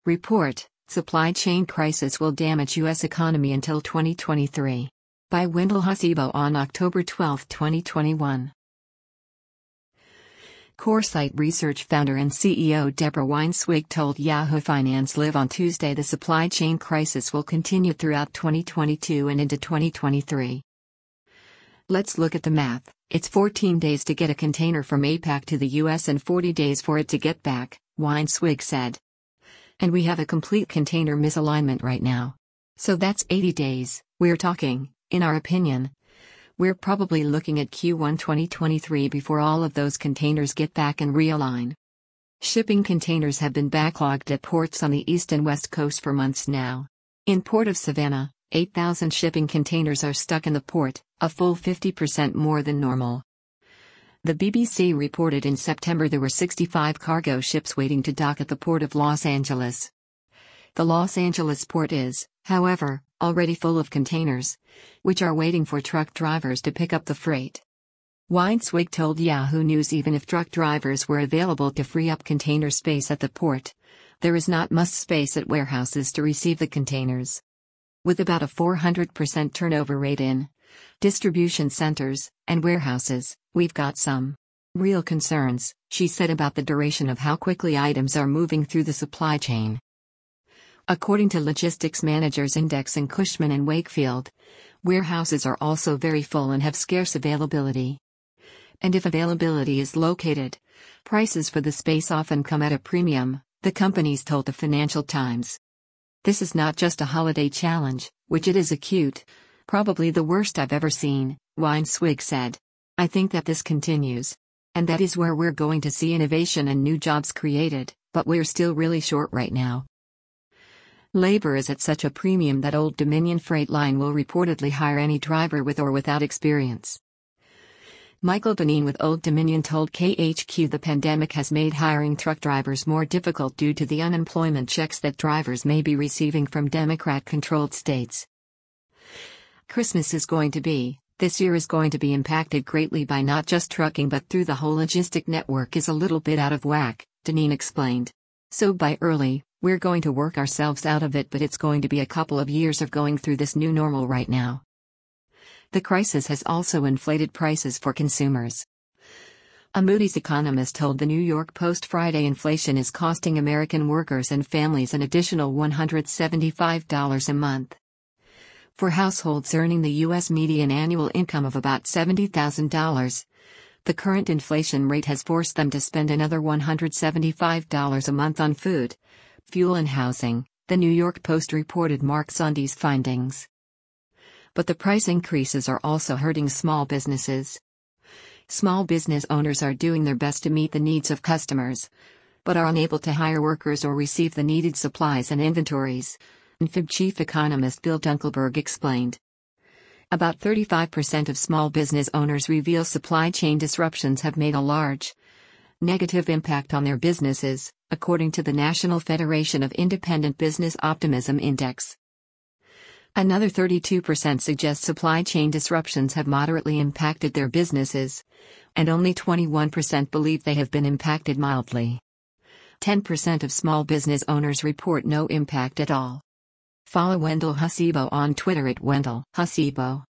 Report: Supply chain crisis will damage U.S. economy until 2023. By Wendell Hasibo on October 12, 2021. Coresight Research founder and CEO Deborah Weinswig told Yahoo Finance Live on Tuesday the supply chain crisis will continue throughout 2022 and into 2023. Let's look at the math. It's 14 days to get a container from APAC to the US and 40 days for it to get back, Weinswig said. And we have a complete container misalignment right now. So that's 80 days, we're talking, in our opinion. We're probably looking at Q1 2023 before all of those containers get back and realign. Shipping containers have been backlogged at ports on the east and west coast for months now. In Port of Savannah, 8,000 shipping containers are stuck in the port, a full 50% more than normal. The BBC reported in September there were 65 cargo ships waiting to dock at the Port of Los Angeles. The Los Angeles port is, however, already full of containers, which are waiting for truck drivers to pick up the freight. Weinswig told Yahoo News even if truck drivers were available to free up container space at the port, there is not much space at warehouses to receive the containers. With about a 400% turnover rate in distribution centers and warehouses, we've got some real concerns, she said about the duration of how quickly items are moving through the supply chain. According to Logistics Managers Index and Cushman & Wakefield, warehouses are also very full and have scarce availability. And if availability is located, prices for the space often come at a premium, the companies told the Financial Times. This is not just a holiday challenge, which it is acute, probably the worst I've ever seen, Weinswig said. I think that this continues. And that is where we're going to see innovation and new jobs created, but we're still really short right now. Labor is at such a premium that Old Dominion Freight Line will reportedly hire any driver with or without experience. Michael Benin with Old Dominion told KHQ the pandemic has made hiring truck drivers more difficult due to the unemployment checks that drivers may be receiving from Democrat-controlled states. Christmas this year is going to be impacted greatly by not just trucking but through the whole logistic network is a little bit out of whack, Benin explained. So by early, we're going to work ourselves out of it, but it's going to be a couple of years of going through this new normal right now. The crisis has also inflated prices for consumers. A Moody's economist told the New York Post Friday inflation is costing American workers and families an additional $175 a month. For households earning the U.S. median annual income of about $70,000, the current inflation rate has forced them to spend another $175 a month on food, fuel and housing, the New York Post reported Mark Zondi's findings. But the price increases are also hurting small businesses. Small business owners are doing their best to meet the needs of customers, but are unable to hire workers or receive the needed supplies and inventories, NFIB chief economist Bill Dunkelberg explained. About 35% of small business owners reveal supply chain disruptions have made a large negative impact on their businesses, according to the National Federation of Independent Business Optimism Index. Another 32% suggest supply chain disruptions have moderately impacted their businesses, and only 21% believe they have been impacted mildly. 10% of small business owners report no impact at all. Follow Wendell Hasibo on Twitter at Wendell Hasibo.